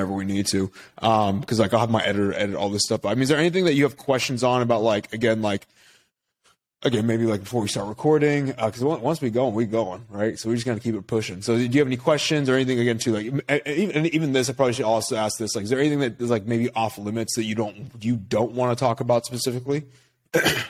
whenever we need to. Because like I'll have my editor edit all this stuff. But, I mean, is there anything that you have questions on about again, maybe like before we start recording? Because once we going, right? So we just gotta keep it pushing. So do you have any questions or anything again too? Like even this, I probably should also ask this. Like, is there anything that is like maybe off limits that you don't want to talk about specifically? I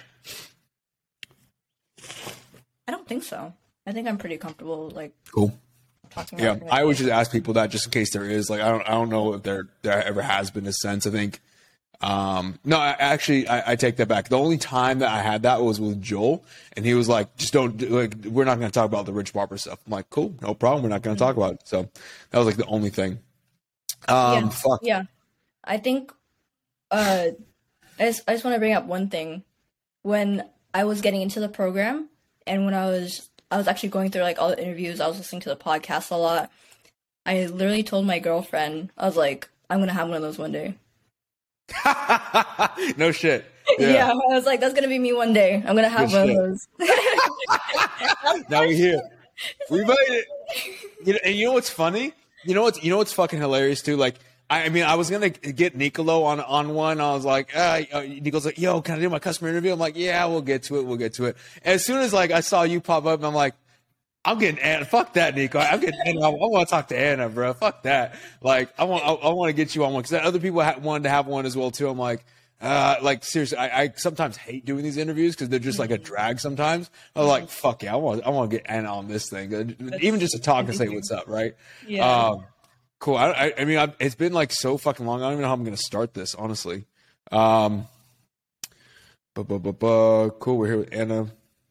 don't think so. I think I'm pretty comfortable. Like, cool. Talking yeah, about I always just ask people that just in case there is. Like, I don't know if there ever has been a sense. I think. No, I take that back. The only time that I had that was with Joel, and he was like, just don't we're not going to talk about the Rich Barber stuff. I'm like, cool, no problem. We're not going to talk about it. So that was like the only thing. Yeah. I think, I just want to bring up one thing. When I was getting into the program and when I was actually going through like all the interviews, I was listening to the podcast a lot. I literally told my girlfriend, I was like, I'm going to have one of those one day. No shit. Yeah, I was like, that's gonna be me one day. I'm gonna have one of those. Now we're here. We made it. And you know what's funny? You know what's fucking hilarious too? Like, I mean, I was gonna get Nicolo on one. I was like, Nicolo's like, yo, can I do my customer interview? I'm like, yeah, we'll get to it. And as soon as like I saw you pop up, I'm like, I'm getting Anna. Fuck that, Nico. I'm getting Anna. I want to talk to Anna, bro. Fuck that. Like, I want to get you on one because other people wanted to have one as well too. I'm like seriously, I sometimes hate doing these interviews because they're just like a drag sometimes. I'm like, fuck yeah, I want to get Anna on this thing, even just to talk and say what's up, right? Yeah. Cool. I mean, it's been like so fucking long. I don't even know how I'm gonna start this, honestly. Cool. We're here with Anna.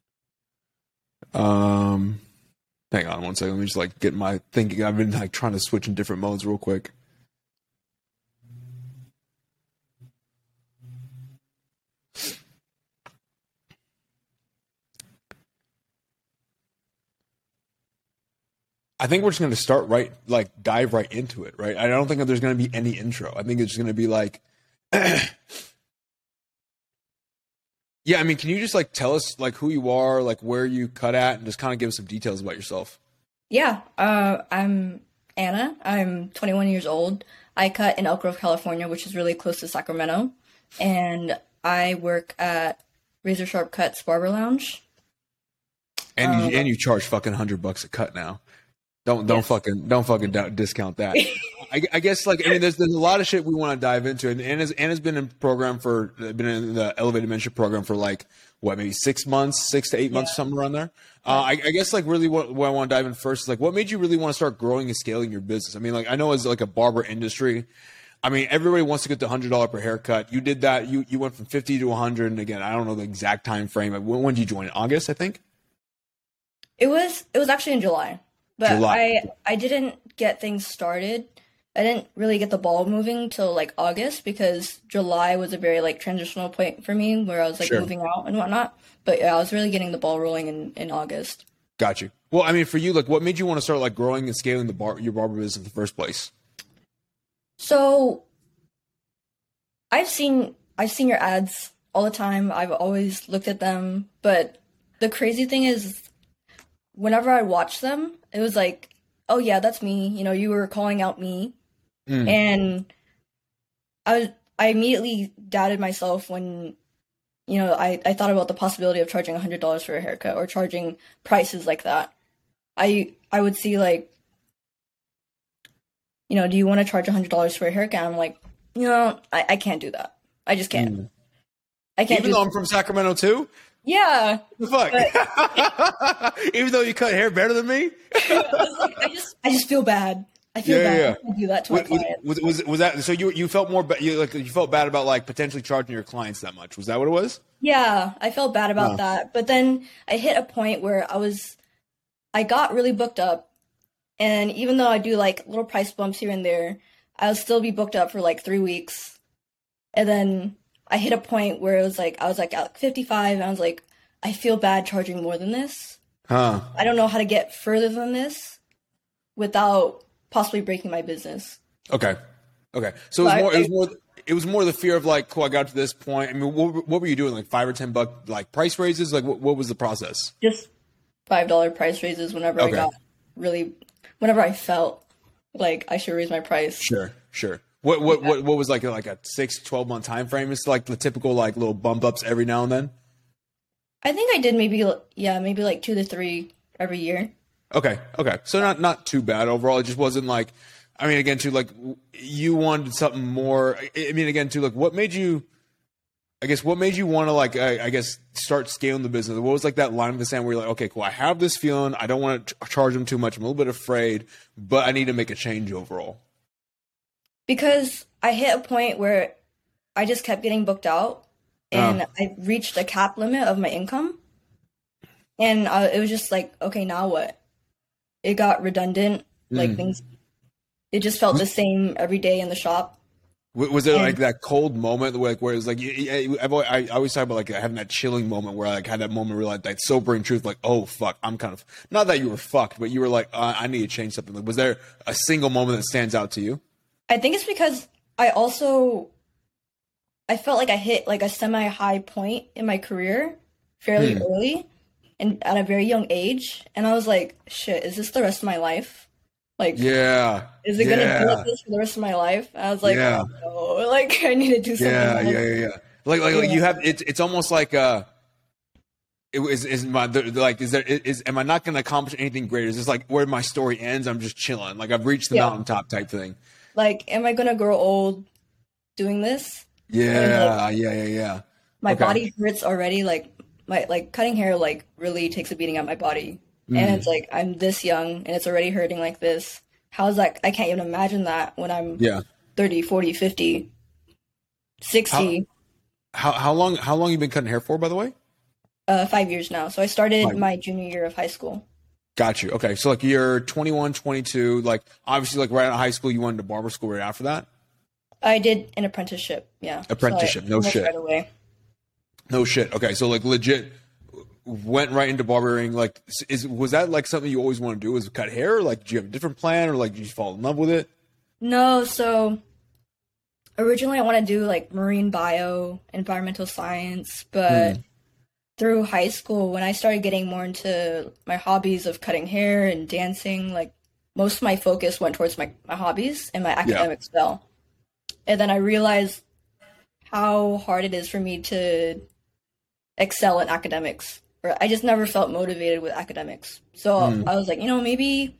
Hang on one second. Let me just like get my thinking. I've been like trying to switch in different modes real quick. I think we're just going to start dive right into it, right? I don't think that there's going to be any intro. I think it's just going to be like, yeah, I mean, can you just like tell us like who you are, like where you cut at, and just kind of give us some details about yourself? Yeah, I'm Anna. I'm 21 years old. I cut in Elk Grove, California, which is really close to Sacramento, and I work at Razor Sharp Cuts Barber Lounge. And you charge fucking $100 a cut now. Don't fucking discount that. I guess like, I mean, there's a lot of shit we want to dive into, and Anna's been in the elevated mentorship program for like what, maybe 6 months, 6 to 8 months, somewhere around there. I guess like really what I want to dive in first is like, what made you really want to start growing and scaling your business? I mean, like I know as like a barber industry, I mean, everybody wants to get the $100 per haircut. You did that. You went from 50 to 100, and again, I don't know the exact time frame. When did you join? August, I think. It was actually in July. But I didn't get things started. I didn't really get the ball moving till like August because July was a very like transitional point for me where I was like moving out and whatnot. But yeah, I was really getting the ball rolling in August. Got you. Well, I mean, for you, like, what made you want to start like growing and scaling your barber business in the first place? So, I've seen your ads all the time. I've always looked at them, but the crazy thing is, whenever I watch them, it was like, oh yeah, that's me. You know, you were calling out me. And I immediately doubted myself when, you know, I thought about the possibility of charging $100 for a haircut or charging prices like that. I would see like, you know, do you want to charge $100 for a haircut? I'm like, you know, I can't do that. I just can't. I can't. Even though I'm from Sacramento too? Yeah. What the fuck? Even though you cut hair better than me? I just feel bad. I feel bad. I can't do that to my clients. Was that so? You felt you felt bad about like potentially charging your clients that much? Was that what it was? Yeah, I felt bad about that. But then I hit a point where I got really booked up, and even though I do like little price bumps here and there, I'll still be booked up for like 3 weeks, and then I hit a point where I was like at 55, and I was like, I feel bad charging more than this. I don't know how to get further than this without possibly breaking my business. Okay. So it was more the fear of like, cool, I got to this point. I mean, what were you doing? Like $5 or $10 like price raises? Like what was the process? Just $5 price raises whenever I felt like I should raise my price. Sure. Sure. What was like a 6-12 month time frame? It's like the typical like little bump ups every now and then. I think I did maybe like 2 to 3 every year. Okay. So not too bad overall. It just wasn't like, I mean, again, too, like you wanted something more. I mean, again, too, like what made you want to like, I guess, start scaling the business? What was like that line in the sand where you're like, okay, cool, I have this feeling. I don't want to charge them too much. I'm a little bit afraid, but I need to make a change overall. Because I hit a point where I just kept getting booked out, and I reached the cap limit of my income. And it was just like, okay, now what? It got redundant. Like things, it just felt the same every day in the shop. Was it like that cold moment where it was like, I always talk about like having that chilling moment where I like had that moment where like that sobering truth, like, oh fuck, I'm kind of, not that you were fucked, but you were like, I need to change something. Like, was there a single moment that stands out to you? I think it's because I felt like I hit like a semi-high point in my career fairly early and at a very young age. And I was like, shit, is this the rest of my life? Like, yeah, is it gonna be like this for the rest of my life? And I was like, oh, no. Like I need to do something. Yeah. Like you have it's almost like am I not going to accomplish anything greater? Is this like where my story ends? I'm just chilling. Like I've reached the mountaintop type thing. Like, am I gonna grow old doing this? Yeah, like, yeah. My body hurts already. Like my cutting hair like really takes a beating on my body. And it's like, I'm this young and it's already hurting like this. How's that? I can't even imagine that when I'm 30, 40, 50, 60. How long you been cutting hair for, by the way? 5 years now. So I started my junior year of high school. Got you. Okay. So like you're 21, 22, like obviously like right out of high school, you went into barber school right after that? I did an apprenticeship. Yeah. Apprenticeship. No shit. Right away. No shit. Okay. So like legit went right into barbering. Like, was that like something you always want to do, was cut hair? Or, like, did you have a different plan, or like did you fall in love with it? No. So originally I want to do like marine bio, environmental science, but through high school, when I started getting more into my hobbies of cutting hair and dancing, like most of my focus went towards my hobbies and my academics fell. And then I realized how hard it is for me to excel in academics. I just never felt motivated with academics. So I was like, maybe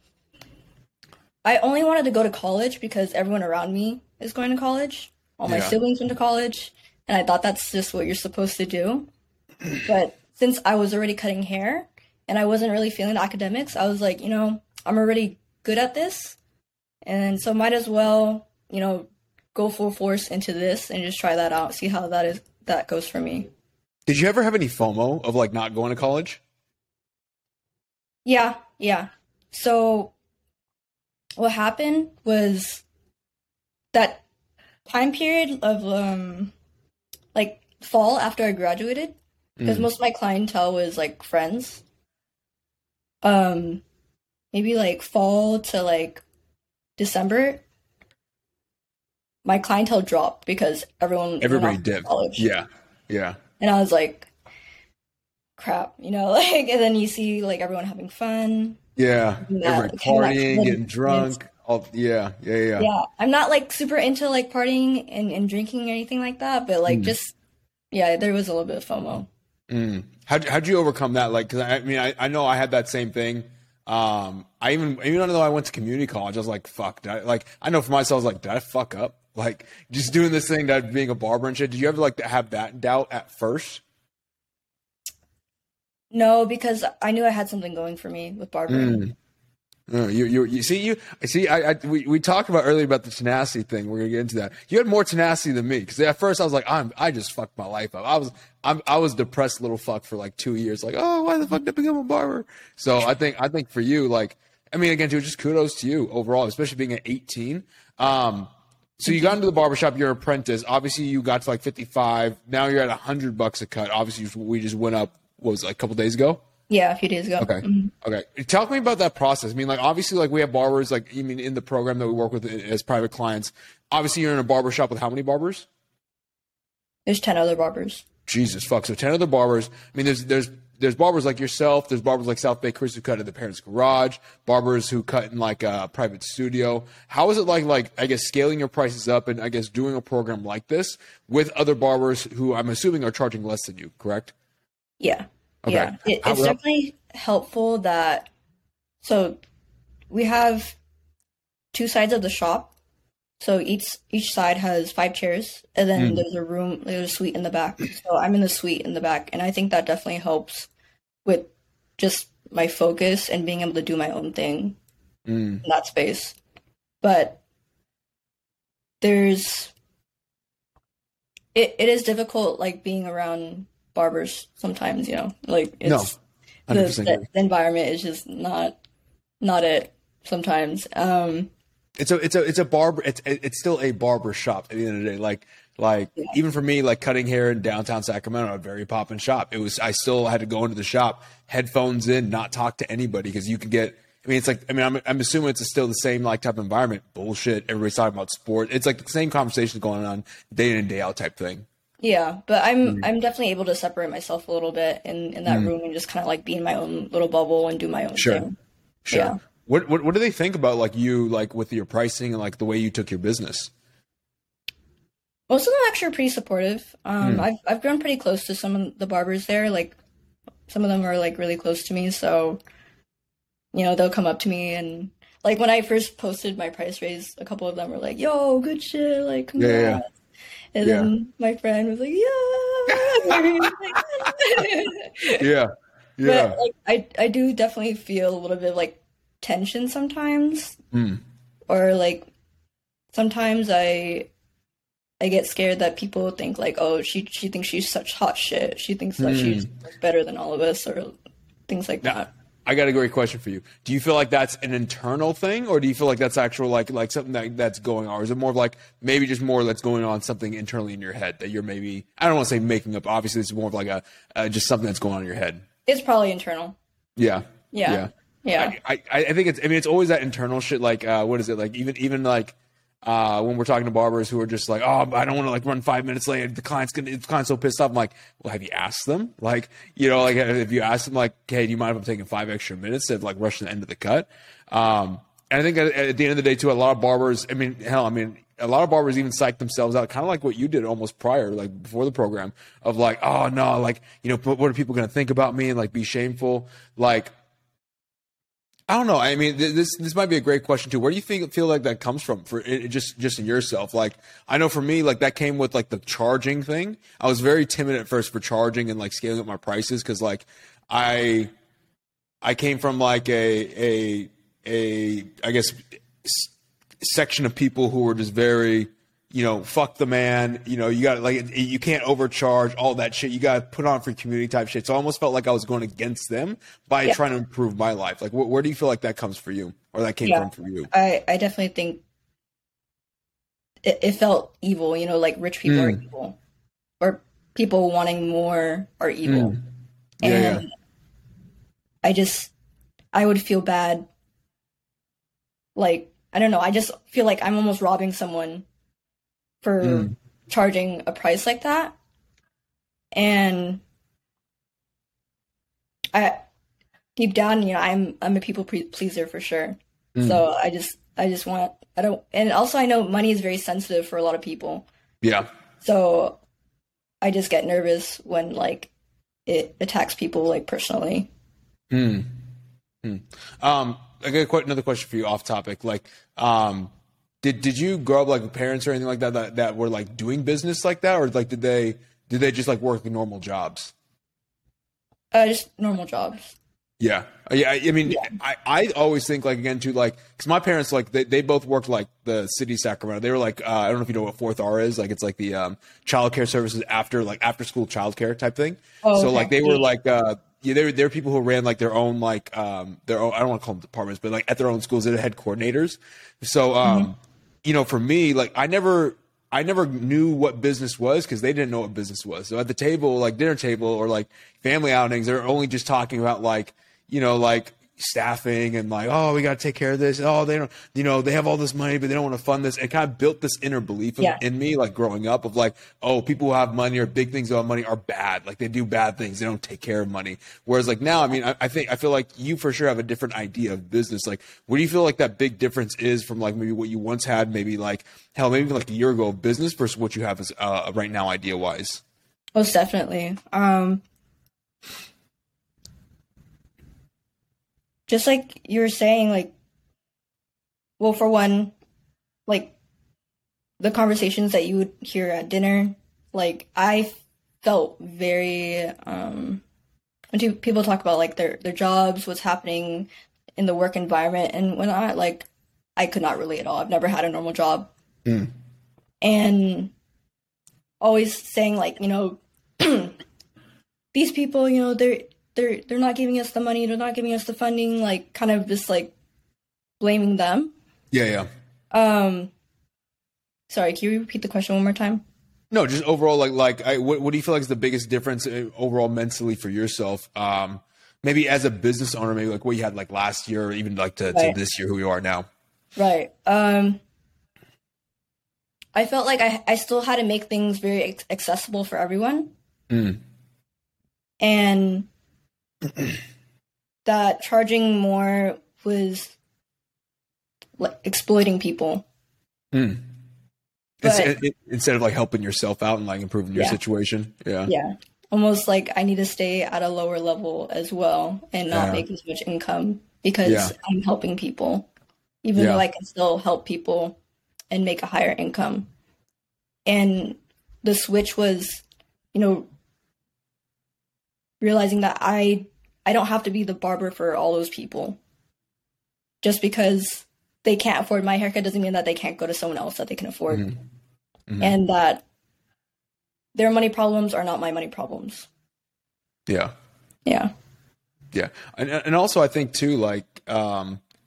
I only wanted to go to college because everyone around me is going to college. All my siblings went to college. And I thought that's just what you're supposed to do. But since I was already cutting hair and I wasn't really feeling the academics, I was like, I'm already good at this. And so might as well, go full force into this and just try that out, see how that goes for me. Did you ever have any FOMO of like not going to college? Yeah. So what happened was that time period of like fall after I graduated, because most of my clientele was like friends. Maybe like fall to like December, my clientele dropped because everybody dipped. College. Yeah. And I was like, crap, like, and then you see like everyone having fun. Yeah. Everybody partying, getting drunk. Yeah. I'm not like super into like partying and drinking or anything like that, but like there was a little bit of FOMO. How'd you overcome that? Like, cause I mean, I know I had that same thing. I even though I went to community college, I was like, fuck, I know for myself, I was like, did I fuck up? Like just doing this thing, that being a barber and shit. Did you ever like have that doubt at first? No, because I knew I had something going for me with barbering. You see, we talked about earlier about the tenacity thing. We're gonna get into that. You had more tenacity than me, because at first I was like, I just fucked my life up. I was depressed little fuck for like 2 years. Like, oh, why the fuck did I become a barber? So I think for you, like, I mean, again, dude, just kudos to you overall, especially being at 18. So you got into the barbershop, you're an apprentice. Obviously, you got to like 55. Now you're at $100 a cut. Obviously, we just went up. What was it, like a couple days ago? Yeah, a few days ago. Okay. Okay. Talk to me about that process. I mean, like, obviously, like, we have barbers, like, I mean, in the program that we work with as private clients. Obviously, you're in a barbershop with how many barbers? There's 10 other barbers. Jesus fuck. So 10 other barbers. I mean, there's there's barbers like yourself. There's barbers like South Bay Chris who cut in the parents' garage. Barbers who cut in like a private studio. How is it like I guess scaling your prices up and I guess doing a program like this with other barbers who I'm assuming are charging less than you, correct? Yeah. Okay. Yeah. It's definitely helpful that, so we have two sides of the shop. So each side has 5 chairs, and then there's a suite in the back. So I'm in the suite in the back, and I think that definitely helps with just my focus and being able to do my own thing in that space. But it is difficult, like being around barbers sometimes, like it's the environment is just not it sometimes. It's a barber. It's still a barber shop at the end of the day. Like even for me, like cutting hair in downtown Sacramento, a very poppin' shop. I still had to go into the shop, headphones in, not talk to anybody because you could get. I mean, it's like I'm assuming it's still the same like type of environment. Bullshit. Everybody's talking about sport. It's like the same conversation going on day in and day out type thing. Yeah, but I'm definitely able to separate myself a little bit in that room and just kind of like be in my own little bubble and do my own thing. Sure. Yeah. What do they think about like you, like with your pricing and like the way you took your business? Most of them actually are pretty supportive. I've grown pretty close to some of the barbers there. Like some of them are like really close to me, so they'll come up to me and like when I first posted my price raise, a couple of them were like, "Yo, good shit!" Like, congrats. And then my friend was like, "Yeah." But like I do definitely feel a little bit like tension sometimes, or like sometimes I get scared that people think like, oh, she thinks she's such hot shit, she thinks that she's better than all of us, or things like that. I got a great question for you. Do you feel like that's an internal thing, or do you feel like that's actual like something that's going on, or is it more of like maybe just more that's going on something internally in your head that you're maybe, I don't want to say making up, obviously it's more of like a just something that's going on in your head? It's probably internal. Yeah. I think it's always that internal shit. Like, what is it? Like even like, when we're talking to barbers who are just like, oh, I don't want to like run 5 minutes late. The client's so pissed off. I'm like, well, have you asked them? Like, like if you ask them like, hey, do you mind if I'm taking 5 extra minutes to like rush the end of the cut? And I think at the end of the day too, a lot of barbers, a lot of barbers even psych themselves out, kind of like what you did almost prior, like before the program, of like, oh no, like, what are people going to think about me, and like be shameful. Like, I don't know. I mean, this might be a great question too. Where do you feel like that comes from for it, just in yourself? Like, I know for me, like that came with like the charging thing. I was very timid at first for charging and like scaling up my prices because like I came from like a I guess section of people who were just very, fuck the man, you got like, you can't overcharge, all that shit. You got to put on for community type shit. So I almost felt like I was going against them by trying to improve my life. Like, where do you feel like that comes for you, or that came from for you? I definitely think it felt evil, like rich people are evil, or people wanting more are evil. And I would feel bad. Like, I don't know. I just feel like I'm almost robbing someone for charging a price like that. And deep down, I'm a people pleaser for sure. So I just want, and also I know money is very sensitive for a lot of people. Yeah. So I just get nervous when like it attacks people like personally. I got another question for you off topic. Like, did you grow up like with parents or anything like that were like doing business like that, or like did they just like work normal jobs? Just normal jobs. Yeah. I mean, I always think like, again, too, like, because my parents, like, they both worked like the city of Sacramento. They were like, I don't know if you know what 4th R is. Like, it's like the child care services after school childcare type thing. Oh, so, okay. Like, they were like, there were people who ran like their own, I don't want to call them departments, but like at their own schools, they had coordinators. So, for me, like, I never knew what business was because they didn't know what business was. So at the table, like dinner table or like family outings, they're only just talking about like, staffing and like, oh, we got to take care of this. Oh, they don't, they have all this money, but they don't want to fund this. It kind of built this inner belief in me, like growing up, of like, oh, people who have money or big things about money are bad. Like they do bad things. They don't take care of money. Whereas like now, I mean, I feel like you for sure have a different idea of business. Like, what do you feel like that big difference is from like maybe what you once had, maybe like hell, maybe even like a year ago of business versus what you have as right now, idea wise? Most definitely. Just like you were saying, like, well, for one, like the conversations that you would hear at dinner, like I felt very when people talk about like their jobs, what's happening in the work environment, and when I could not relate at all. I've never had a normal job, and always saying like, these people, they're not giving us the money, they're not giving us the funding, like kind of just like blaming them. Yeah. Sorry, can you repeat the question one more time? No, just overall, what do you feel like is the biggest difference overall mentally for yourself? Maybe as a business owner, maybe like what you had like last year, or even like to this year, who you are now. Right. I felt like I still had to make things very accessible for everyone. And that charging more was like exploiting people. But, instead of like helping yourself out and like improving your situation. Yeah. Almost like I need to stay at a lower level as well and not make as much income because I'm helping people, even though I can still help people and make a higher income. And the switch was, realizing that I don't have to be the barber for all those people. Just because they can't afford my haircut doesn't mean that they can't go to someone else that they can afford. And that their money problems are not my money problems. Yeah. And also I think too, like, I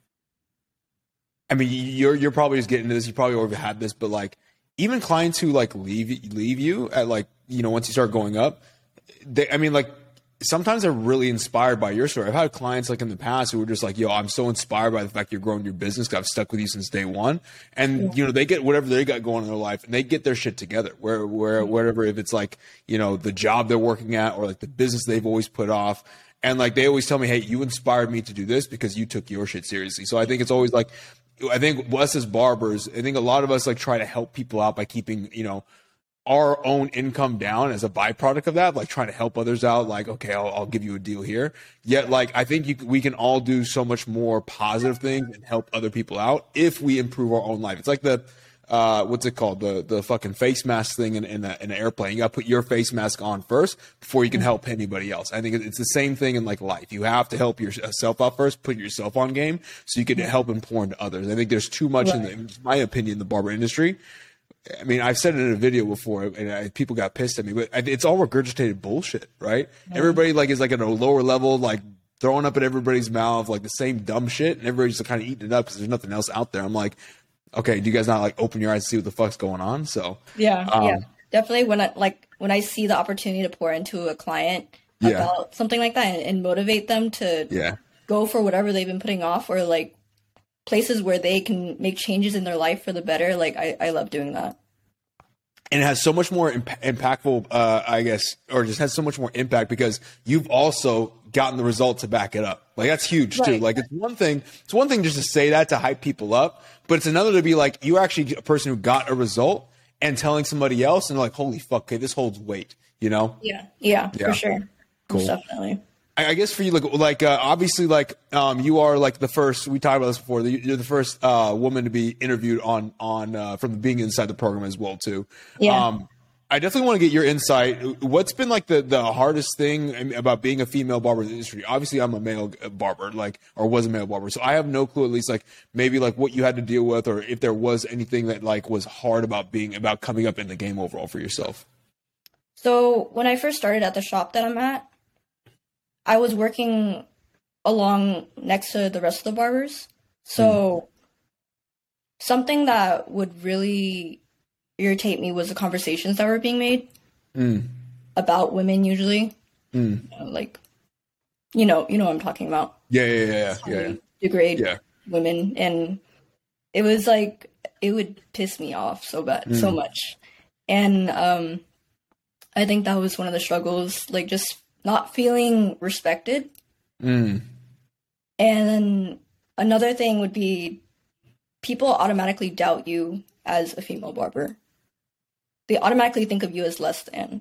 mean, you're probably just getting into this. You probably already had this, but like even clients who like leave you at like, once you start going up, sometimes they're really inspired by your story. I've had clients like in the past who were just like, yo, I'm so inspired by the fact you're growing your business because I've stuck with you since day one. And, they get whatever they got going in their life and they get their shit together wherever, if it's like, the job they're working at or like the business they've always put off. And like, they always tell me, hey, you inspired me to do this because you took your shit seriously. So I think it's always like, I think us as barbers, I think a lot of us like try to help people out by keeping, our own income down as a byproduct of that, like trying to help others out, like, okay, I'll give you a deal here. Yet, like, I think we can all do so much more positive things and help other people out if we improve our own life. It's like the, what's it called? The fucking face mask thing in an airplane. You got to put your face mask on first before you can help anybody else. I think it's the same thing in like life. You have to help yourself out first, put yourself on game so you can help and pour into others. I think there's too much in my opinion, the barber industry. I mean, I've said it in a video before, and people got pissed at me, but it's all regurgitated bullshit, right? Everybody like is like at a lower level, like throwing up at everybody's mouth, like the same dumb shit, and everybody's just kind of eating it up because there's nothing else out there. I'm like, okay, do you guys not like open your eyes and see what the fuck's going on? So definitely when I see the opportunity to pour into a client about something like that and motivate them to go for whatever they've been putting off or like places where they can make changes in their life for the better. Like I love doing that. And it has so much more impactful, I guess, or just has so much more impact because you've also gotten the result to back it up. Like that's huge too. Like it's one thing just to say that to hype people up, but it's another to be like, you're actually a person who got a result and telling somebody else and like, holy fuck, okay, this holds weight, Yeah, for sure. Cool. Most definitely. I guess for you, obviously, you are like the first. We talked about this before. You're the first woman to be interviewed on from being inside the program as well too. Yeah. I definitely want to get your insight. What's been like the hardest thing about being a female barber in the industry? Obviously, I'm a male barber, or was a male barber, so I have no clue. At least, maybe what you had to deal with, or if there was anything that was hard about coming up in the game overall for yourself. So when I first started at the shop that I'm at, I was working along next to the rest of the barbers. So something that would really irritate me was the conversations that were being made about women usually. You know what I'm talking about. Yeah, yeah, yeah, yeah, It's how yeah, you degrade yeah. women, and it was like it would piss me off so bad, so Mm, much. And I think that was one of the struggles, like just not feeling respected. mm, And then another thing would be people automatically doubt you as a female barber. They automatically think of you as less than.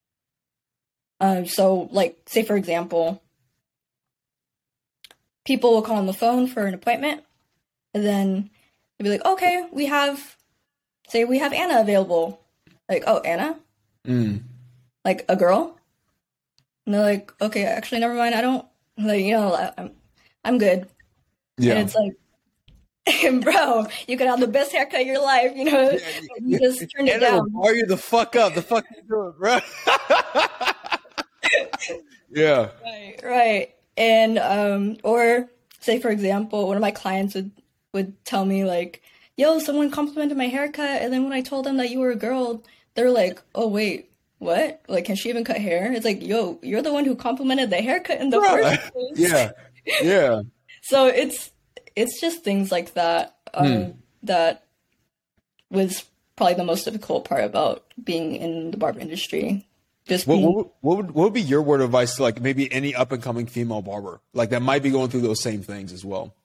So, like, say for example, people will call on the phone for an appointment, and then they'll be like, "Okay, say we have Anna available." Like, "Oh, Anna? mm. Like a girl?" And they're like, "Okay, actually, never mind. I don't like, I'm good." And Yeah. it's like, bro, you could have the best haircut of your life, Yeah, but you just turned it Anna will down. bar you the fuck up. The fuck you doing, bro? Yeah. Right, right. And or say for example, one of my clients would tell me like, "Yo, someone complimented my haircut," and then when I told them that you were a girl, they're like, "Oh wait, what? Like, can she even cut hair?" It's like, "Yo, you're the one who complimented the haircut in the first Right. place." Yeah. Yeah. So it's just things like that Hmm. that was probably the most difficult part about being in the barber industry. Just What, being what would be your word of advice to like maybe any up and coming female barber like that might be going through those same things as well?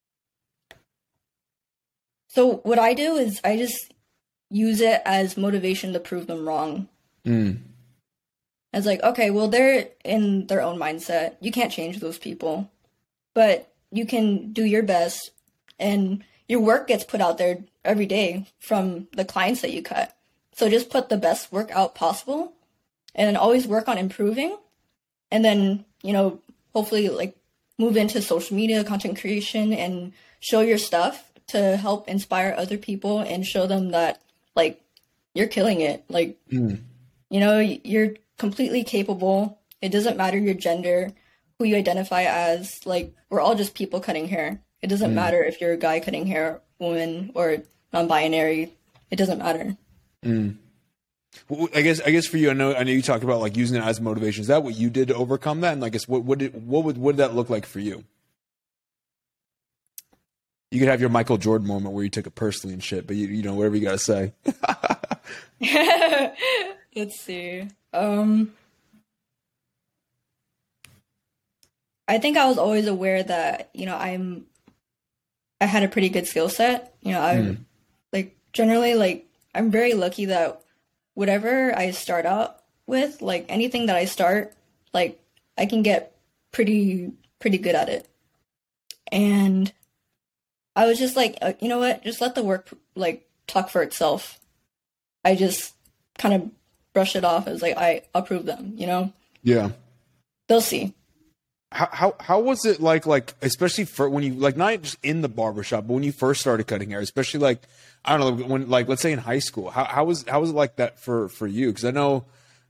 So what I do is I just use it as motivation to prove them wrong. Mm. It's like, okay, well, they're in their own mindset. You can't change those people, but you can do your best, and your work gets put out there every day from the clients that you cut. So just put the best work out possible, and then always work on improving, and then, hopefully, like, move into social media, content creation, and show your stuff to help inspire other people and show them that, like, you're killing it. Like, Mm. you're completely capable. It doesn't matter your gender, who you identify as. Like, we're all just people cutting hair. It doesn't Mm. matter if you're a guy cutting hair, woman, or non-binary. It doesn't matter. Mm. Well, I guess for you, I know you talked about like using it as motivation. Is that what you did to overcome that? And I guess what did that look like for you? You could have your Michael Jordan moment where you took it personally and shit, but you know whatever you gotta say. Let's see. I think I was always aware that, I had a pretty good skill set. I Mm. like generally like I'm very lucky that whatever I start out with, like anything that I start, like I can get pretty good at it. And I was just like, you know what? Just let the work like talk for itself. I just kind of brush it off as like I'll prove them, Yeah. They'll see. How was it like especially for when you like not just in the barbershop, but when you first started cutting hair, especially like I don't know when like let's say in high school, how was it like that for you? Because I know,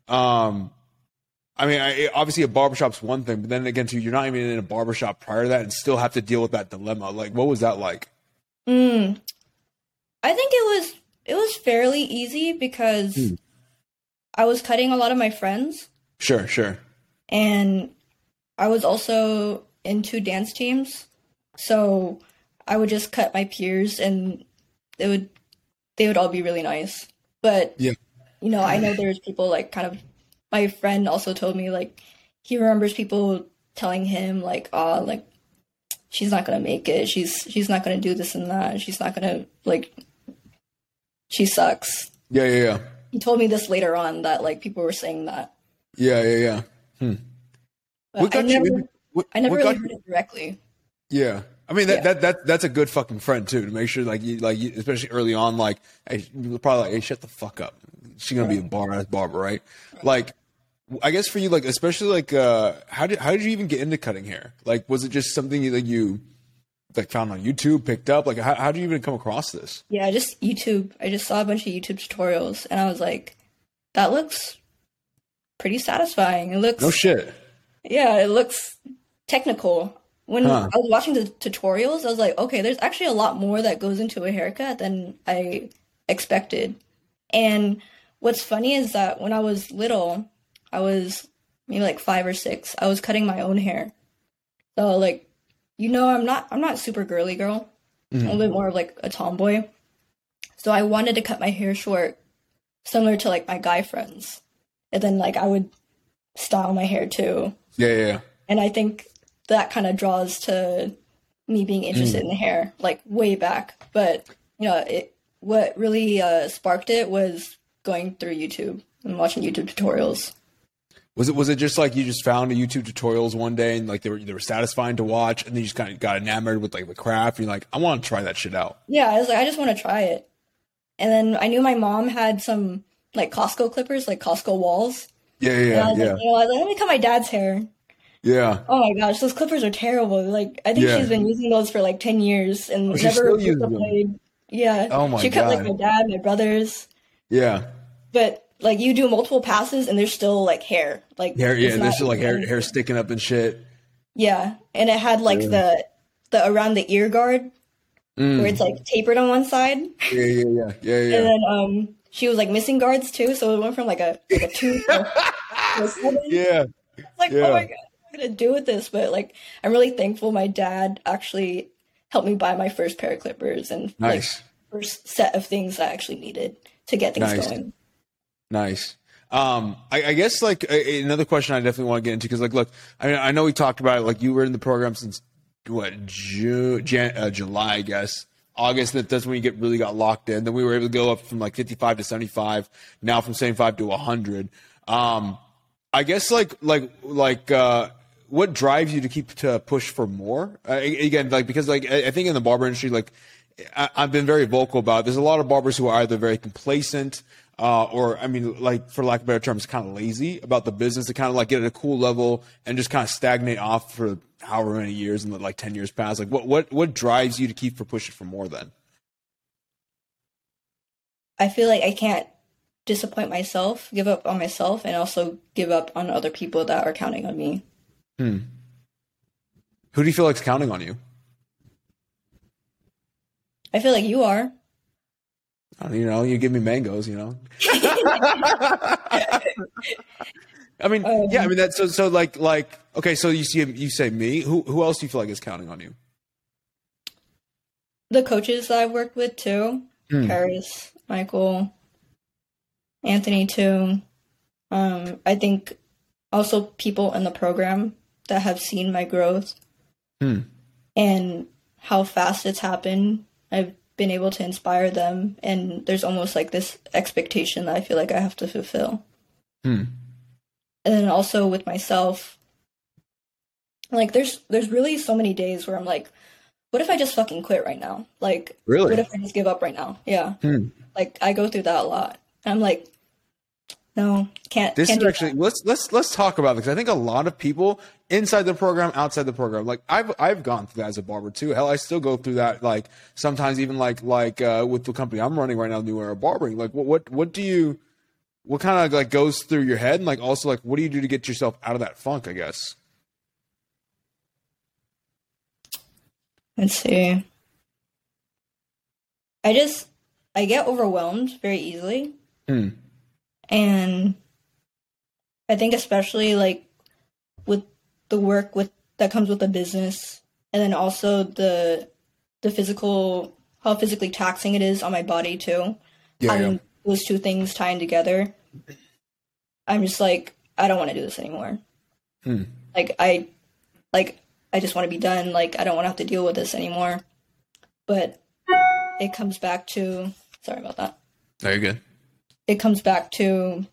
I mean, obviously a barbershop's one thing, but then again too, you're not even in a barbershop prior to that and still have to deal with that dilemma. Like, what was that like? Mm, I think it was fairly easy because Hmm. I was cutting a lot of my friends, Sure, sure. and I was also in two dance teams. So I would just cut my peers, and it would they would all be really nice. But Yeah. I know there's people like kind of my friend also told me like he remembers people telling him like, "Oh, like she's not gonna make it. She's not gonna do this and that. She's not gonna like she sucks." Yeah, yeah, yeah. He told me this later on that like people were saying that, Yeah, yeah, yeah. Hmm. What but I got you never in? I never What really got heard it directly. Yeah, I mean Yeah. that's a good fucking friend too to make sure like you, especially early on like hey, you're probably like hey shut the fuck up, she's gonna be a Right. bar ass barber, right? Right. Like I guess for you like especially like how did you even get into cutting hair? Like was it just something you like found on YouTube, picked up? Like how did you even come across this? Yeah, just YouTube. I just saw a bunch of YouTube tutorials and I was like, that looks pretty satisfying. No shit, Yeah, it looks technical. When huh? I was watching the tutorials, I was like, okay, there's actually a lot more that goes into a haircut than I expected. And what's funny is that when I was little, I was maybe like 5 or 6, I was cutting my own hair. So like, I'm not super girly girl. I'm a little bit more of like a tomboy. So I wanted to cut my hair short, similar to like my guy friends. And then like I would style my hair too. Yeah. And I think that kind of draws to me being interested in the hair, like way back. But what really sparked it was going through YouTube and watching YouTube tutorials. Was it just like you just found a YouTube tutorials one day and like they were satisfying to watch, and then you just kind of got enamored with like the craft and you're like, I want to try that shit out. Yeah, I was like, I just want to try it. And then I knew my mom had some like Costco clippers, like Costco walls. Yeah. And I was like, let me cut my dad's hair. Yeah. Oh my gosh, those clippers are terrible. Like I think she's been using those for like 10 years and never replaced the blade. Yeah. Oh my She cut God. like my dad, my brothers. Yeah. But like you do multiple passes and there's still like hair. Like Hair, yeah, it's there's not still like even- hair sticking up and shit. Yeah. And it had like the around the ear guard where it's like tapered on one side. Yeah. And then she was like missing guards too, so it went from like a tooth to a seven. Yeah. It's like, oh my God, what am I gonna do with this? But like I'm really thankful my dad actually helped me buy my first pair of clippers and Nice. like first set of things I actually needed to get things going. Nice. I guess like another question I definitely want to get into, because like, look, I know we talked about it. Like you were in the program since what, July, I guess. August, that's when you really got locked in. Then we were able to go up from like 55 to 75. Now from 75 to 100. I guess like what drives you to keep to push for more? Again, like because like I think in the barber industry, like I've been very vocal about it. There's a lot of barbers who are either very complacent, or I mean, like for lack of better terms, kind of lazy about the business to kind of like get at a cool level and just kind of stagnate off for however many years and like 10 years pass. Like what drives you to keep for pushing for more then? I feel like I can't disappoint myself, give up on myself, and also give up on other people that are counting on me. Who do you feel like's counting on you? I feel like you are. You give me mangoes, I mean, yeah, I mean that's so like okay, so you say me. Who else do you feel like is counting on you? The coaches that I've worked with too, Paris, Michael, Anthony too. I think also people in the program that have seen my growth and how fast it's happened. I've been able to inspire them, and there's almost like this expectation that I feel like I have to fulfill. And then also with myself, like there's really so many days where I'm like, what if I just fucking quit right now? Like, really? What if I just give up right now? Yeah. Like I go through that a lot. And I'm like, no, can't. This can't is actually let's talk about it, because I think a lot of people inside the program, outside the program, like I've gone through that as a barber too. Hell, I still go through that. Like sometimes even like with the company I'm running right now, New Era Barbering. Like what kind of like goes through your head, and like also like what do you do to get yourself out of that funk? I guess. Let's see. I get overwhelmed very easily. And I think especially like with the work that comes with the business, and then also the physical, how physically taxing it is on my body too. Yeah. Those two things tying together. I'm just like, I don't want to do this anymore. I just want to be done. Like, I don't want to have to deal with this anymore. But it comes back to, sorry about that. No, you're good. It comes back to,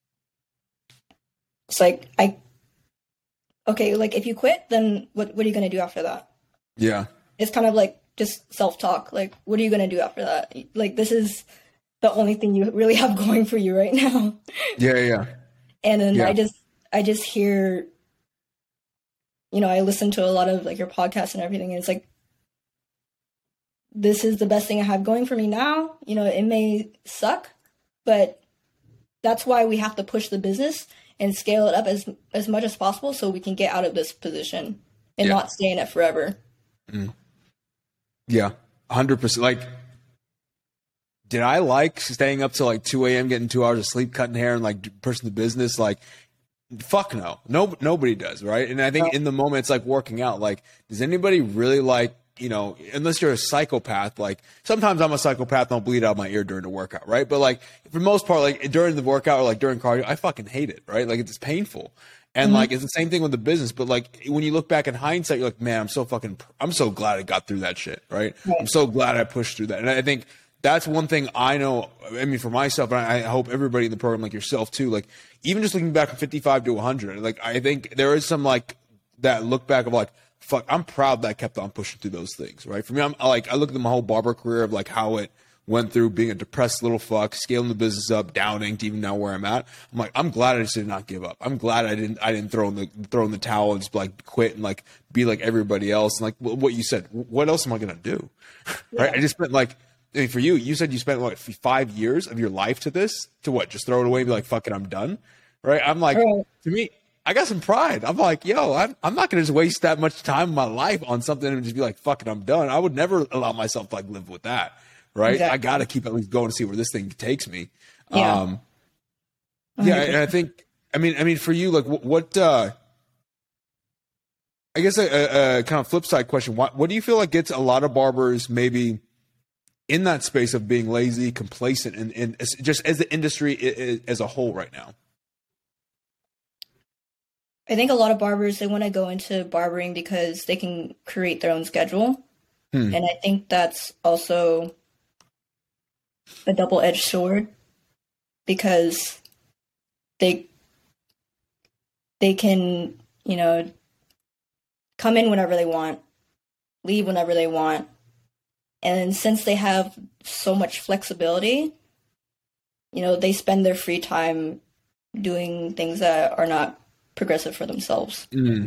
it's like, okay, like if you quit, then what are you going to do after that? Yeah. It's kind of like just self-talk. Like, what are you going to do after that? Like, this is the only thing you really have going for you right now. Yeah. And then I just hear, I listen to a lot of like your podcasts and everything, and it's like, this is the best thing I have going for me now. It may suck, but that's why we have to push the business and scale it up as much as possible so we can get out of this position and not stay in it forever. Yeah, 100%. Like, did I like staying up till like 2 a.m. getting 2 hours of sleep, cutting hair, and like pushing the business? Like, fuck no. No, nobody does, right? And I think in the moment, it's like working out. Like, does anybody really like, you know, unless you're a psychopath, like sometimes I'm a psychopath and I'll bleed out my ear during the workout, right? But like for the most part, like during the workout or like during cardio, I fucking hate it, right? Like it's painful. And like it's the same thing with the business. But like when you look back in hindsight, you're like, man, I'm so glad I got through that shit, right? I'm so glad I pushed through that. And I think that's one thing I know. I mean, for myself, and I hope everybody in the program, like yourself too, like even just looking back from 55 to 100, like I think there is some like that look back of like, fuck, I'm proud that I kept on pushing through those things, right? For me, I'm like, I look at my whole barber career of like how it went through being a depressed little fuck, scaling the business up, downing to even now where I'm at. I'm like, I'm glad I just did not give up. I'm glad I didn't throw in the towel and just like quit and like be like everybody else. And like what you said, what else am I gonna do? Right? I just spent like, I mean, for you said you spent what 5 years of your life to this, to what? Just throw it away and be like, fuck it, I'm done. Right? I'm like, to me, I got some pride. I'm like, yo, I'm not going to just waste that much time in my life on something and just be like, fuck it, I'm done. I would never allow myself to like live with that. Right. Exactly. I got to keep at least going to see where this thing takes me. Yeah. And I think, I mean, for you, like what, I guess a kind of flip side question. What do you feel like gets a lot of barbers maybe in that space of being lazy, complacent, and just as the industry as a whole right now? I think a lot of barbers, they want to go into barbering because they can create their own schedule. And I think that's also a double-edged sword because they can, you know, come in whenever they want, leave whenever they want. And since they have so much flexibility, you know, they spend their free time doing things that are not progressive for themselves. And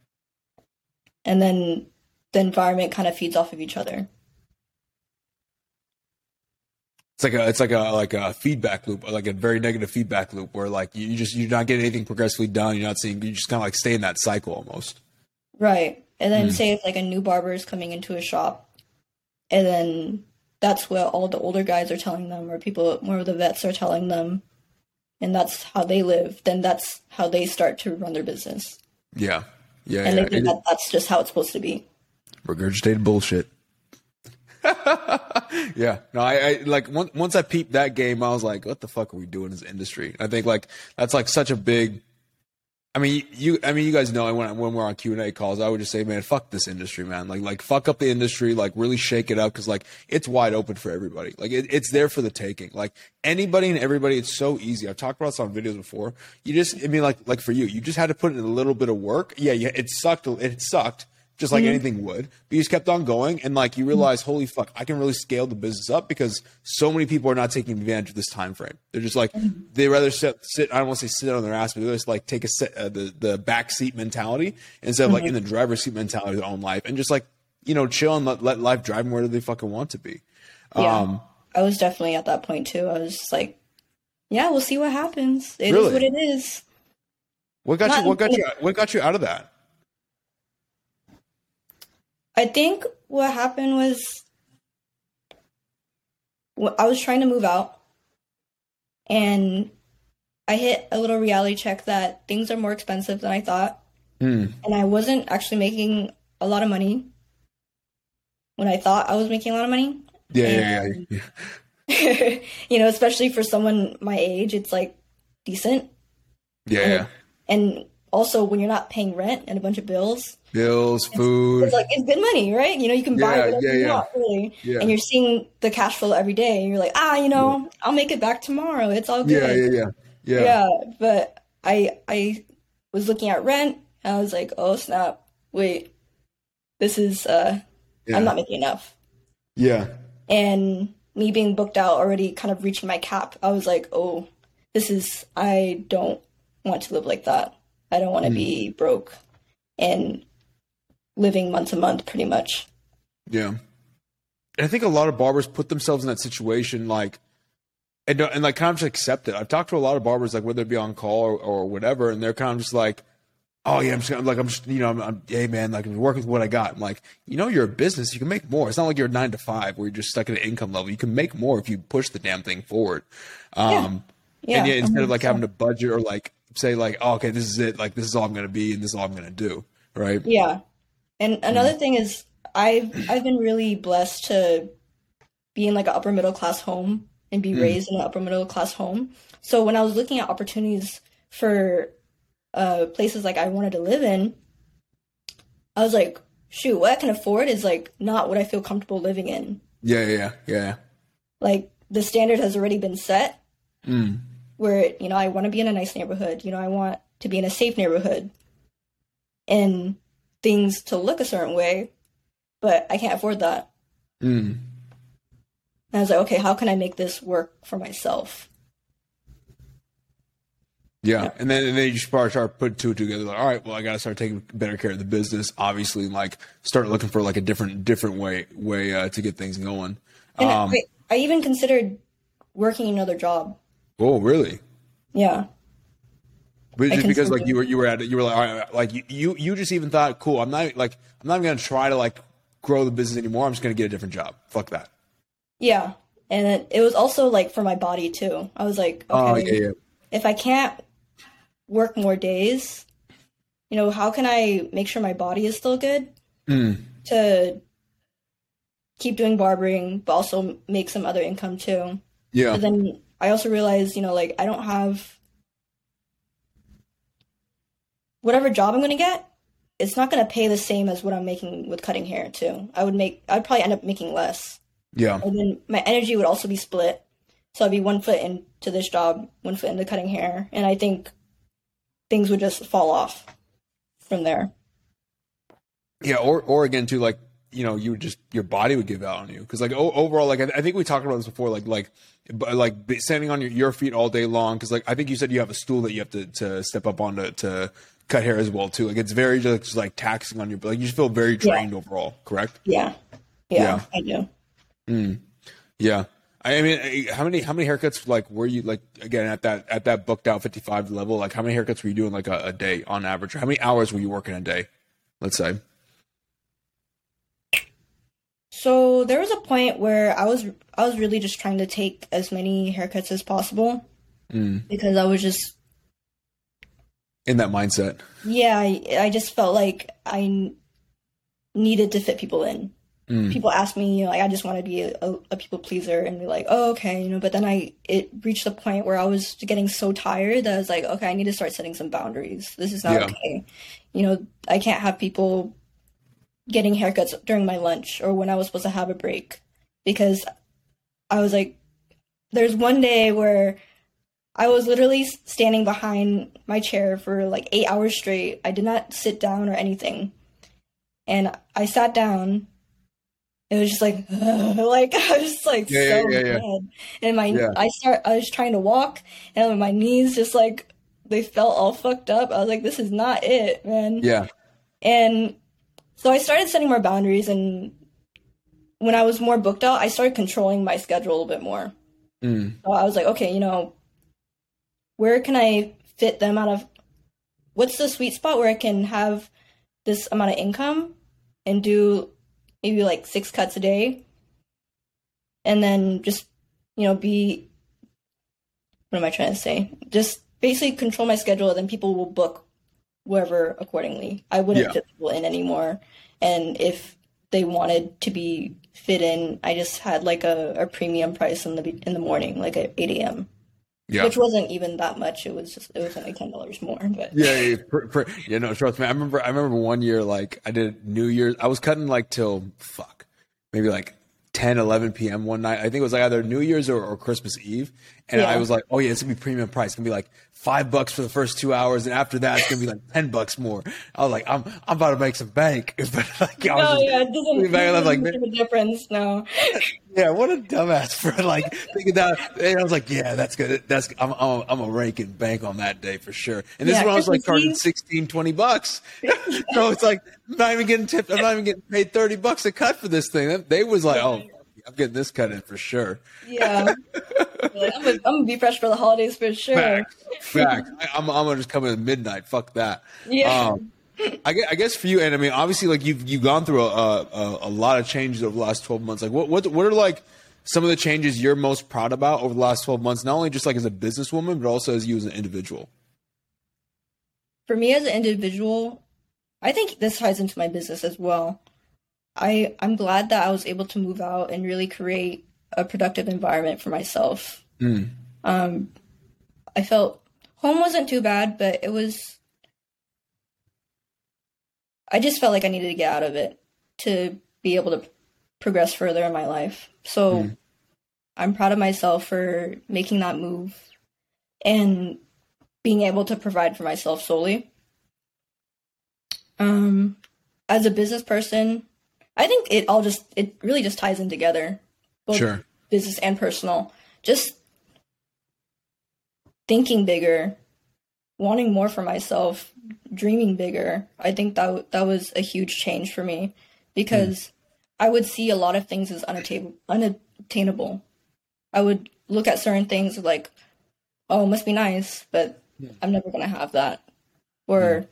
then the environment kind of feeds off of each other. It's like a feedback loop, like a very negative feedback loop where like you're not getting anything progressively done. You just kind of like stay in that cycle almost. Right. And then say if like a new barber is coming into a shop, and then that's what all the older guys are telling them, or people, more of the vets are telling them, and that's how they live, then that's how they start to run their business. Yeah. And they think that's just how it's supposed to be. Regurgitated bullshit. Yeah. No, I like once I peeped that game, I was like, what the fuck are we doing in this industry? I think like that's like such a big, I mean, you guys know when we're on Q&A calls, I would just say, man, fuck this industry, man. Like fuck up the industry, like really shake it up. Cause like it's wide open for everybody. Like it's there for the taking. Like anybody and everybody, it's so easy. I've talked about this on videos before. Like for you just had to put in a little bit of work. Yeah. It sucked. It sucked. Just like anything would, but you just kept on going, and like you realize, holy fuck, I can really scale the business up because so many people are not taking advantage of this time frame. They're just like they rather sit. I don't want to say sit on their ass, but they just like take the back seat mentality instead of like in the driver's seat mentality of their own life, and just like chill and let life drive them where they fucking want to be. I was definitely at that point too. I was just like, yeah, we'll see what happens. It is what it is. What got you out of that? I think what happened was I was trying to move out, and I hit a little reality check that things are more expensive than I thought. And I wasn't actually making a lot of money when I thought I was making a lot of money. Yeah. Especially for someone my age, it's like decent. And also when you're not paying rent and a bunch of bills, food. It's good money, right? You can buy whatever you want, really. Yeah. And you're seeing the cash flow every day, and you're like, I'll make it back tomorrow. It's all good. Yeah. But I was looking at rent, and I was like, oh snap! Wait, this is I'm not making enough. Yeah. And me being booked out, already kind of reaching my cap, I was like, oh, I don't want to live like that. I don't want to be broke and living month to month, pretty much. Yeah. And I think a lot of barbers put themselves in that situation, like, and like kind of just accept it. I've talked to a lot of barbers, like whether it be on call or whatever, and they're kind of just like, oh yeah, I'm hey man, like I'm working with what I got. I'm like, you're a business, you can make more. It's not like you're 9 to 5 where you're just stuck at an income level. You can make more if you push the damn thing forward. And instead of like having to budget or like say like, oh, okay, this is it. Like, this is all I'm going to be and this is all I'm going to do. Right. Yeah. And another thing is I've been really blessed to be in like an upper middle class home and be raised in an upper middle class home. So when I was looking at opportunities for places like I wanted to live in, I was like, shoot, what I can afford is like not what I feel comfortable living in. Yeah. Like the standard has already been set where, you know, I want to be in a nice neighborhood. You know, I want to be in a safe neighborhood and things to look a certain way, but I can't afford that. And I was like, okay, how can I make this work for myself? Yeah. And then you just start putting two together. Like, all right, well, I got to start taking better care of the business, obviously, and like start looking for like a different way to get things going. And I even considered working another job. Oh, really? Yeah. But just because like you were like, all right, like you just even thought, cool, I'm not going to try to like grow the business anymore. I'm just going to get a different job. Fuck that. Yeah. And it was also like for my body too. I was like, okay, if I can't work more days, you know, how can I make sure my body is still good to keep doing barbering, but also make some other income too. Yeah. But then I also realized, you know, like I don't have whatever job I'm going to get, it's not going to pay the same as what I'm making with cutting hair too. I'd probably end up making less. Yeah. And then my energy would also be split. So I'd be 1 foot into this job, 1 foot into cutting hair. And I think things would just fall off from there. Yeah. Or again too, like, you know, your body would give out on you. Cause like overall, like, I think we talked about this before, like standing on your feet all day long. Cause like, I think you said you have a stool that you have to step up on to cut hair as well too. Like it's very just like taxing on your, like you just feel very drained overall. Correct? Yeah, I do. Yeah. I mean, how many haircuts like were you like again at that booked out 55 level? Like how many haircuts were you doing like a day on average? Or how many hours were you working a day? Let's say. So there was a point where I was really just trying to take as many haircuts as possible because I was just in that mindset. Yeah, I just felt like I needed to fit people in. People ask me, you know, like I just want to be a people pleaser and be like, oh, okay, you know, but then it reached a point where I was getting so tired that I was like, okay, I need to start setting some boundaries. This is not okay. You know, I can't have people getting haircuts during my lunch or when I was supposed to have a break because I was like, there's one day where I was literally standing behind my chair for like 8 hours straight. I did not sit down or anything. And I sat down. It was just like I was just like dead. And I was trying to walk and my knees just like they felt all fucked up. I was like, this is not it, man. Yeah. And so I started setting more boundaries, and when I was more booked out, I started controlling my schedule a little bit more. So I was like, okay, you know, where can I fit them out of? What's the sweet spot where I can have this amount of income and do maybe like 6 cuts a day, and then just, you know, what am I trying to say? Just basically control my schedule, and then people will book wherever accordingly. I wouldn't fit people in anymore. And if they wanted to be fit in, I just had like a premium price in the morning, like at 8 a.m. Yeah. Which wasn't even that much. It was only $10 more. But no, trust me. I remember one year, like I did New Year's. I was cutting like till maybe like 10, 11 p.m. one night. I think it was like either New Year's or Christmas Eve. And I was like, oh yeah, it's gonna be premium price. It's gonna be like $5 for the first 2 hours, and after that, it's gonna be like $10 more. I was like, I'm about to make some bank. But like, it doesn't make a difference. No. Yeah, what a dumbass for like thinking that. And I was like, yeah, that's good. I'm a rake and bank on that day for sure. And this is when I was like charging $16, $20. So it's like I'm not even getting tipped. I'm not even getting paid $30 a cut for this thing. They was like, oh, I'm getting this cut in for sure. Yeah. Like, I'm gonna be fresh for the holidays for sure. Fact. I'm gonna just come in at midnight. Fuck that. Yeah. I guess for you, and I mean, obviously, like you've gone through a lot of changes over the last 12 months. Like, what are like some of the changes you're most proud about over the last 12 months? Not only just like as a businesswoman, but also as you as an individual. For me as an individual, I think this ties into my business as well. I'm glad that I was able to move out and really create a productive environment for myself. I felt home wasn't too bad, but I just felt like I needed to get out of it to be able to progress further in my life. So I'm proud of myself for making that move and being able to provide for myself solely. As a business person, I think it really just ties in together, both Sure. business and personal. Just thinking bigger, wanting more for myself, dreaming bigger. I think that was a huge change for me because I would see a lot of things as unattainable. I would look at certain things like, oh, it must be nice, but I'm never going to have that. Or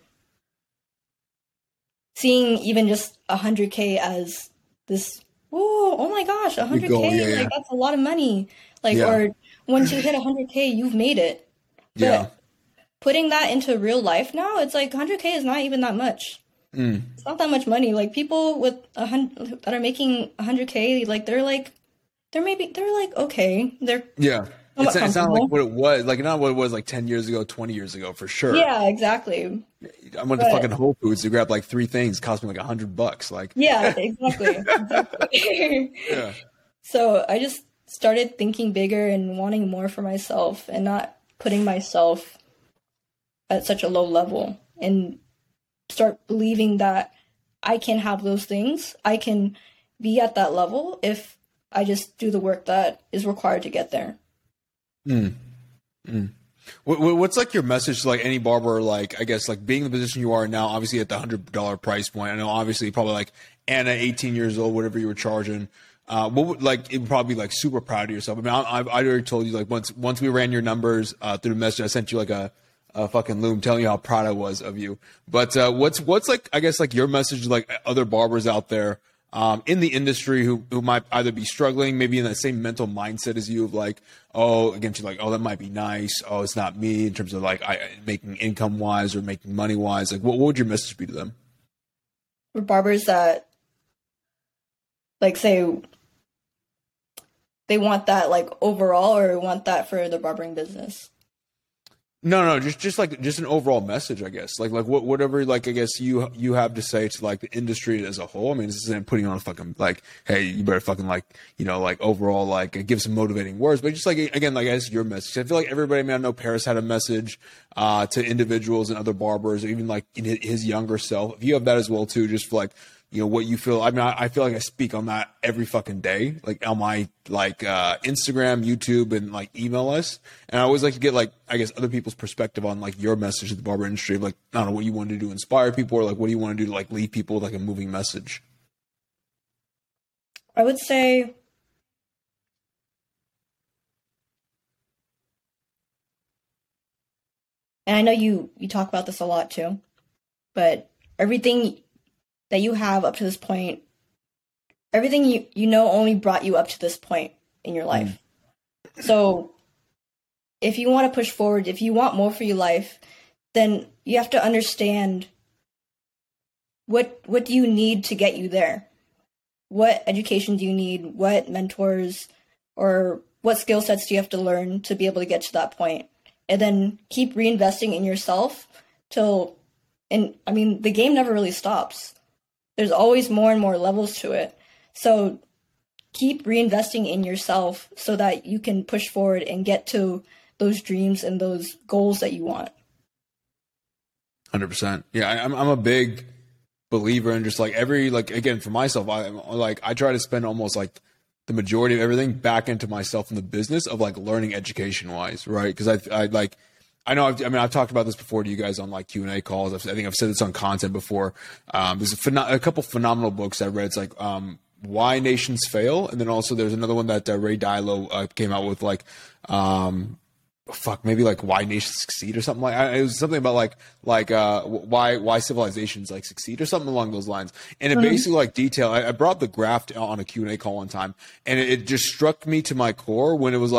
seeing even just 100K as this, whoa, oh my gosh, 100K, like that's a lot of money. Like, or once you hit 100K, you've made it. But putting that into real life now, it's like 100K is not even that much. It's not that much money. Like people with that are making 100K, like they're like okay, they're It's not like what it was, like not what it was like 10 years ago, 20 years ago, for sure. Yeah, exactly. I went to fucking Whole Foods to grab like 3 things, cost me like $100. Like, yeah, exactly. Yeah. So I just started thinking bigger and wanting more for myself and not putting myself at such a low level, and start believing that I can have those things. I can be at that level if I just do the work that is required to get there. What's like your message to like any barber, like I guess like being in the position you are now, obviously at the $100 price point? I know obviously probably like Anna, 18 years old, whatever you were charging. What would like it would probably be like super proud of yourself. I mean, I already told you like once we ran your numbers through the message, I sent you like a fucking loom telling you how proud I was of you. But what's like I guess like your message to like other barbers out there in the industry who might either be struggling, maybe in that same mental mindset as you of like, oh, again, you're like, oh, that might be nice. Oh, it's not me in terms of like making income wise or making money wise. Like, what would your message be to them? For barbers that like say they want that like overall or want that for the barbering business? No, just an overall message, I guess. Like whatever, like I guess you have to say to like the industry as a whole. I mean, this isn't putting on a fucking like, hey, you better fucking like, you know, like overall, like give some motivating words, but just like again, like I guess your message. I feel like everybody, I mean, I know Paris had a message to individuals and other barbers, or even like in his younger self. If you have that as well too, just for like, you know, what you feel. I mean, I feel like I speak on that every fucking day, like on my like Instagram, YouTube, and like email us. And I always like to get like, I guess, other people's perspective on like your message to the barber industry. Like, I don't know what you want to do to inspire people, or like what do you want to do to like leave people with like a moving message? I would say and I know you talk about this a lot too, but everything that you have up to this point, everything you know only brought you up to this point in your life. So if you want to push forward, if you want more for your life, then you have to understand what do you need to get you there? What education do you need? What mentors or what skill sets do you have to learn to be able to get to that point? And then keep reinvesting in yourself and I mean, the game never really stops. There's always more and more levels to it. So keep reinvesting in yourself so that you can push forward and get to those dreams and those goals that you want. 100%. Yeah, I'm a big believer in just like again, for myself, I try to spend almost like the majority of everything back into myself in the business of like learning education wise, right? Because I've talked about this before to you guys on like Q&A calls. I think I've said this on content before. There's a couple phenomenal books I read. It's like Why Nations Fail, and then also there's another one that Ray Dalio came out with, like maybe like Why Nations Succeed or something like. It was something about why civilizations like succeed or something along those lines. And it basically like detail. I brought the graph on a Q&A call one time, and it just struck me to my core when it was like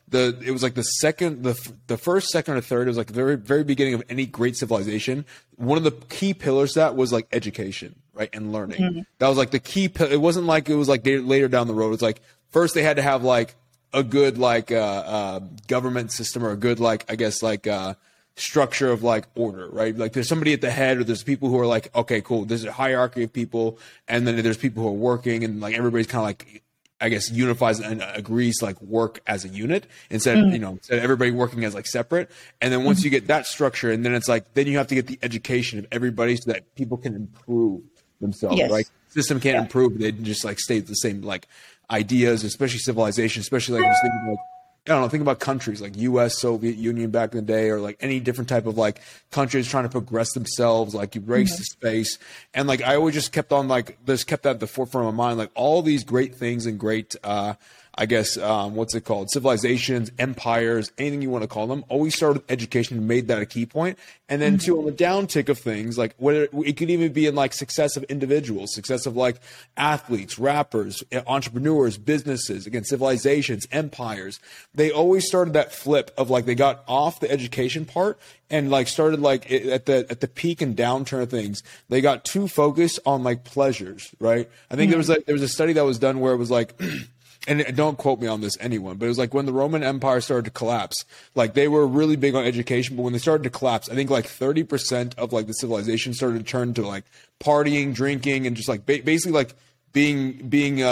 it was like the first, second, or third. It was like the very, very beginning of any great civilization. One of the key pillars to that was like education, right, and learning. Mm-hmm. That was like the key. It wasn't like it was like later down the road. It's like first they had to have like a good like government system, or a good like, I guess, like structure of like order, right? Like there's somebody at the head, or there's people who are like, okay, cool, there's a hierarchy of people, and then there's people who are working, and like everybody's kind of like, I guess, unifies and agrees to like work as a unit instead of, instead of everybody working as like separate. And then once you get that structure, and then it's like, then you have to get the education of everybody so that people can improve themselves, yes. Right? The system can't improve. They just like stay the same, like ideas, especially civilization, especially like, I was thinking like, I don't know, think about countries like U.S., Soviet Union back in the day, or like any different type of like countries trying to progress themselves, like you race to space. And like I always just kept that at the forefront of my mind, like all these great things and great, I guess, what's it called? Civilizations, empires, anything you want to call them, always started with education and made that a key point. And then too, on the downtick of things, like it could even be in like success of individuals, success of like athletes, rappers, entrepreneurs, businesses, again, civilizations, empires. They always started that flip of like, they got off the education part and like started like at the peak and downturn of things. They got too focused on like pleasures, right? I think there was a study that was done where it was like, and don't quote me on this, anyone, but it was like when the Roman Empire started to collapse, like they were really big on education, but when they started to collapse, I think like 30% of like the civilization started to turn to like partying, drinking, and just like basically like being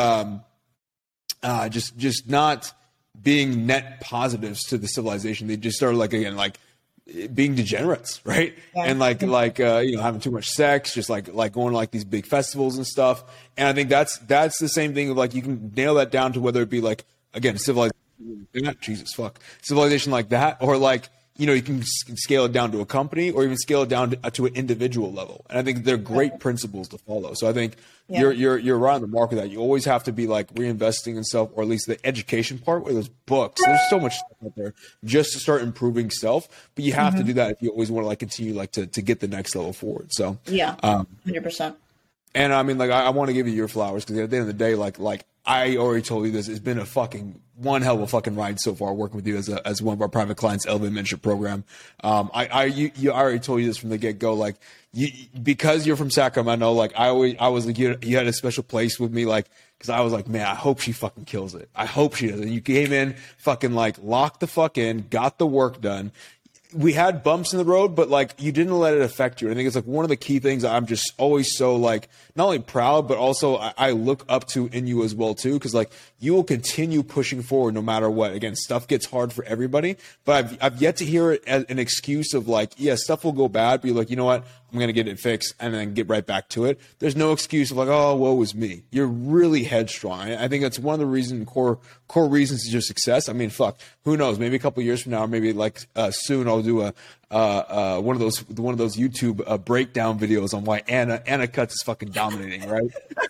just not being net positives to the civilization. They just started like, again, like being degenerates, right? Yeah. And like having too much sex, just like going to like these big festivals and stuff. And I think that's the same thing of like, you can nail that down to whether it be like, again, civilization like that, or like, you can scale it down to a company, or even scale it down to an individual level. And I think they're great principles to follow. So I think you're right on the mark of that. You always have to be like reinvesting in self, or at least the education part, where there's books. There's so much stuff out there just to start improving self. But you have to do that if you always want to like continue like to get the next level forward. So 100%. And I mean, like, I want to give you your flowers, because at the end of the day, like I already told you this, it's been one hell of a fucking ride so far working with you as one of our private clients, Elevate Mentorship Program. I already told you this from the get go, like because you're from Sacramento, like I was like, you had a special place with me, like, because I was like, man, I hope she fucking kills it. I hope she does. And you came in, fucking like locked the fuck in, got the work done. We had bumps in the road, but like you didn't let it affect you. I think it's like one of the key things I'm just always so like not only proud, but also I look up to in you as well too, because like you will continue pushing forward no matter what. Again, stuff gets hard for everybody, but I've yet to hear it as an excuse of like, yeah, stuff will go bad, but you're like, you know what, I'm gonna get it fixed and then get right back to it. There's no excuse of like, oh, woe is me. You're really headstrong. I think that's one of the core reasons to your success. I mean, fuck, who knows? Maybe a couple of years from now, or maybe like soon, I'll do one of those YouTube breakdown videos on why Anna Cuts is fucking dominating, right?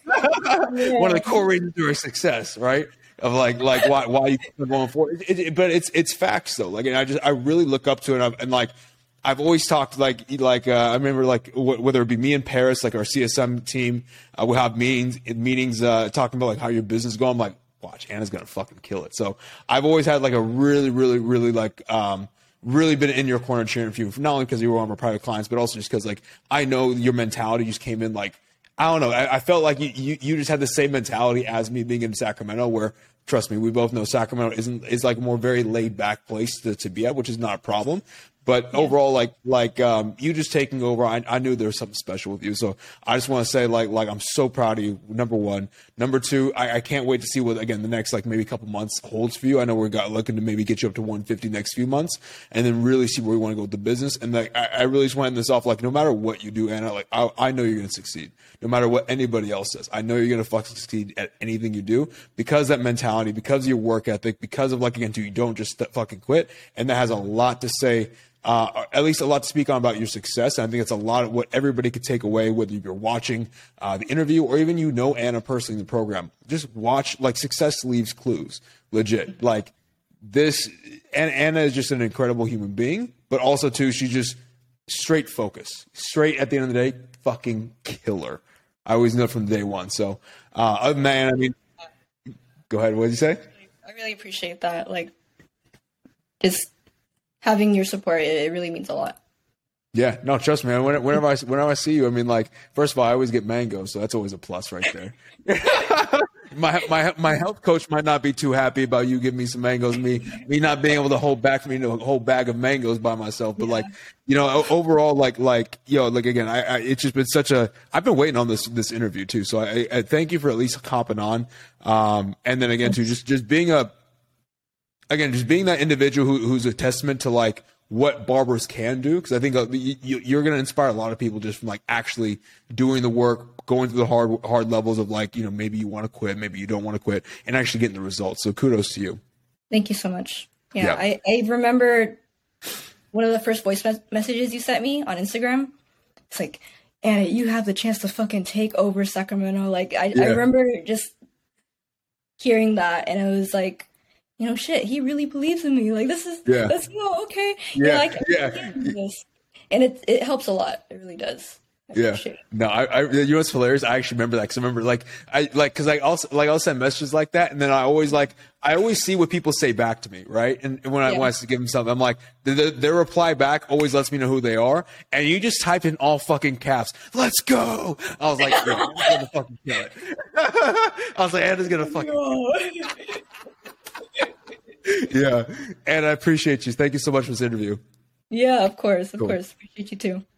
One of the core reasons to her success, right? Of like why you keep going forward. But it's facts though. Like, and I really look up to it, and like I've always talked like I remember like whether it be me in Paris, like our CSM team, we'll have meetings talking about like how your business is going. I'm like, watch, Anna's gonna fucking kill it. So I've always had like a really like really been in your corner cheering for you, not only because you were one of our private clients, but also just because like I know your mentality just came in like, I don't know, I felt like you just had the same mentality as me being in Sacramento, where trust me, we both know Sacramento is like a more very laid back place to be at, which is not a problem. But overall, like you just taking over, I knew there was something special with you. So I just want to say, like I'm so proud of you. Number one. Number two, I can't wait to see what, again, the next like maybe a couple months holds for you. I know we're looking to maybe get you up to 150 next few months, and then really see where we want to go with the business. And like I really just want to end this off, like no matter what you do, Anna, like I know you're going to succeed. No matter what anybody else says, I know you're going to fucking succeed at anything you do, because that mentality, because of your work ethic, because of like, again, you don't just fucking quit. And that has a lot to say. At least a lot to speak on about your success. And I think it's a lot of what everybody could take away, whether you're watching the interview or even Anna personally in the program. Just watch, like, success leaves clues, legit. Like this, and Anna is just an incredible human being, but also too, she's just straight focus, straight at the end of the day, fucking killer. I always know from day one. So other than that, I mean, go ahead. What did you say? I really appreciate that. Like, just having your support, it really means a lot. Yeah, no, trust me, man. Whenever I see you, I mean, like, first of all, I always get mangoes, so that's always a plus right there. my health coach might not be too happy about you giving me some mangoes, me not being able to hold back from me a whole bag of mangoes by myself. But like, you know, overall, like again, it's just been I've been waiting on this interview too. So I thank you for at least hopping on. And then again, too, just being just being that individual who's a testament to like what barbers can do, because I think you're going to inspire a lot of people just from like actually doing the work, going through the hard levels of like, you know, maybe you want to quit, maybe you don't want to quit, and actually getting the results. So kudos to you. Thank you so much. Yeah. I remember one of the first voice messages you sent me on Instagram. It's like, Anna, you have the chance to fucking take over Sacramento. Like I remember just hearing that, and it was like, you know, shit, he really believes in me. Like, that's okay. Yeah. This. And it helps a lot. It really does. No, I you know what's hilarious? I actually remember that, because I remember because I'll send messages like that, and then I always see what people say back to me, right? And when I want to give them something, I'm like, their reply back always lets me know who they are, and you just type in all fucking caps, "Let's go." I was like, yo, I'm gonna fucking kill it. I was like, Anna's gonna fucking. Yeah, and I appreciate you. Thank you so much for this interview. Yeah, of course. Appreciate you too.